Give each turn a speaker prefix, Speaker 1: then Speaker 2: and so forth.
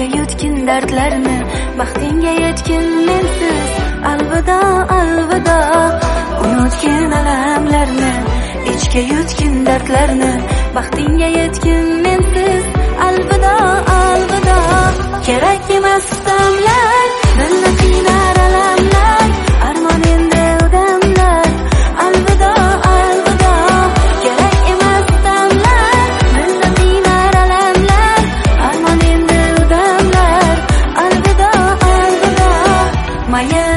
Speaker 1: ichga yutgin dardlarni, baxtingga yetgin mensiz. Alvido, alvido, unutgin alamlarni, ichga yutgin dardlarni, baxtingga yetgin mensiz. Alvido, alvido, kerak emas damlar, dilni qiynar alamlar, armon endi odamlar. Alvido, alvido, kerak emas damlar, dilni qiynar alamlar, armon endi odamlar. Alvido, alvido, mayli